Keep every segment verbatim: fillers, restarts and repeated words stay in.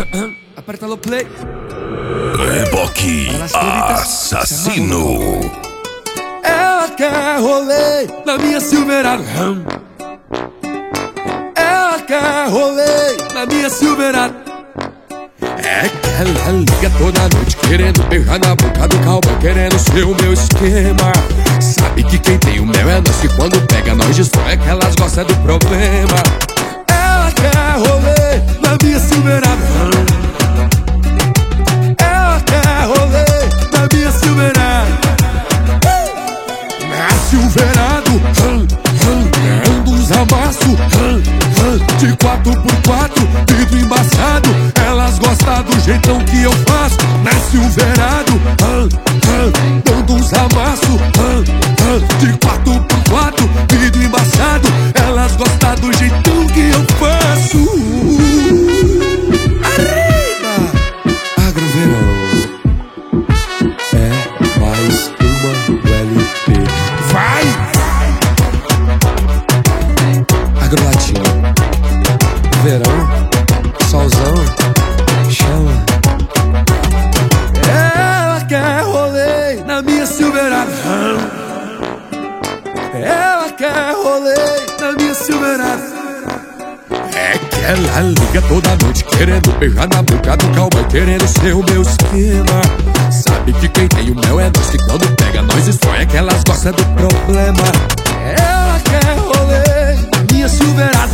Aperta no play. Reboque assassino. Ela quer rolê na minha Silverado. Ela quer rolê na minha Silverado. É que ela liga toda noite querendo beijar na boca do cowboy, querendo ser o meu esquema. Sabe que quem tem o mel é nós, que quando pega nós destrói, é que elas gostam do problema. Ela quer rolê na minha Silverado. Ela quer rolê na minha Silverado. Na Silverado, ando uns amassos de quatro por quatro, vidro embaçado. Elas gostam do jeitão que eu faço. Na Silverado, dando uns amassos de quatro por quatro, vidro embaçado. Elas gostam do jeitão que eu faço. Arriba! Agroverão é mais uma do L P. Vai! Agrolatinho, verão, solzão, chama. Ela quer rolê na minha Silverado. Ela quer rolê na minha Silverado. É que ela liga toda noite querendo beijar na boca do cowboy, querendo ser o meu esquema. Sabe que quem tem o mel é nós, que quando pega nós destrói, é que elas gostam do problema. Ela quer rolê na minha Silverado.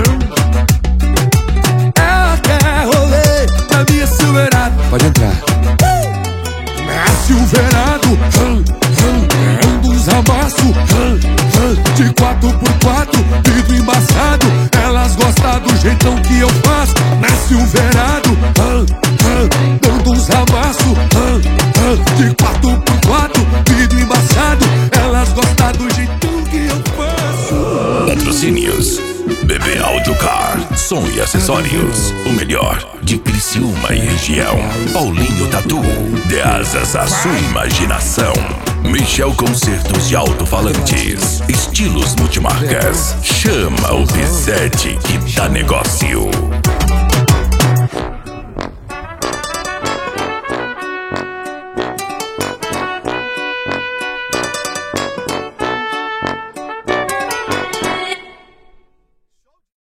Ela quer rolê na minha Silverado. Pode entrar. Na Silverado, ando uns amassos de quatro por quatro, vidro embaçado. Elas gostam do jeitão que eu faço. Na Silverado, dando uns amassos de quatro por quatro, vidro embaçado. Elas gostam do jeitão que eu faço. Patrocínios B B Audiocar, som e acessórios. O melhor de Criciúma e região. Paulinho Tatu, dê asas à sua imaginação. Michel Concertos de Alto-Falantes, estilos multimarcas. Chama o P sete que dá negócio.